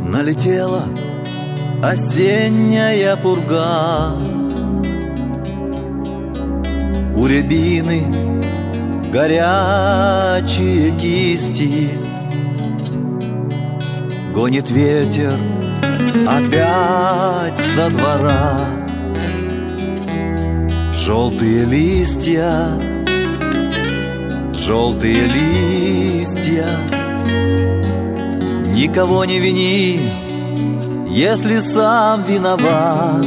Налетела осенняя пурга, у рябины горячие кисти, гонит ветер опять со двора. Желтые листья, желтые листья. Никого не вини, если сам виноват.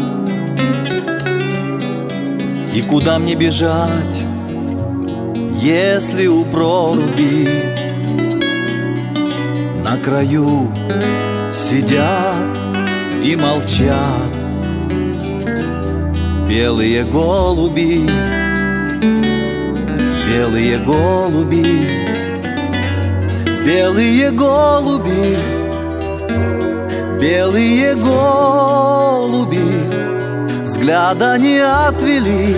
И куда мне бежать, если у проруби на краю сидят и молчат белые голуби, белые голуби, белые голуби, белые голуби. Взгляда не отвели,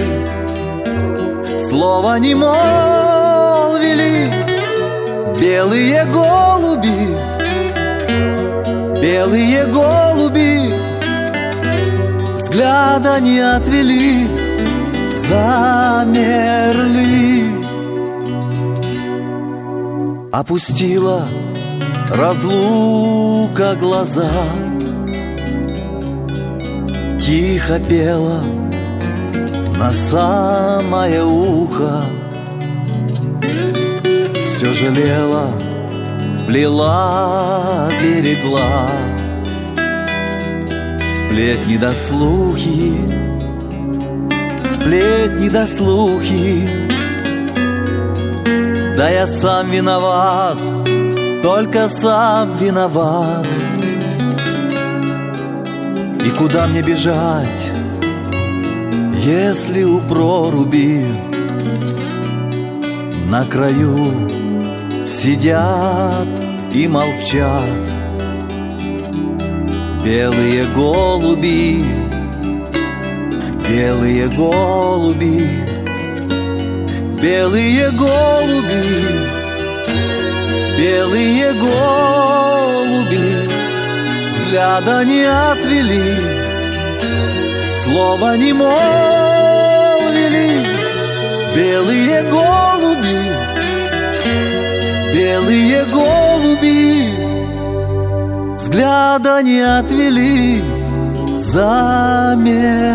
слова не молвили. Белые голуби, белые голуби. Взгляда не отвели, замерли. Опустила разлука глаза, тихо пела на самое ухо. Все жалела, плела, берегла сплетни да слухи, сплетни да слухи. Да я сам виноват, только сам виноват. И куда мне бежать, если у проруби на краю сидят и молчат белые голуби, белые голуби, белые голуби, белые голуби. Взгляда не отвели, слова не молвили. Белые голуби, белые голуби. Взгляда не отвели, замерли.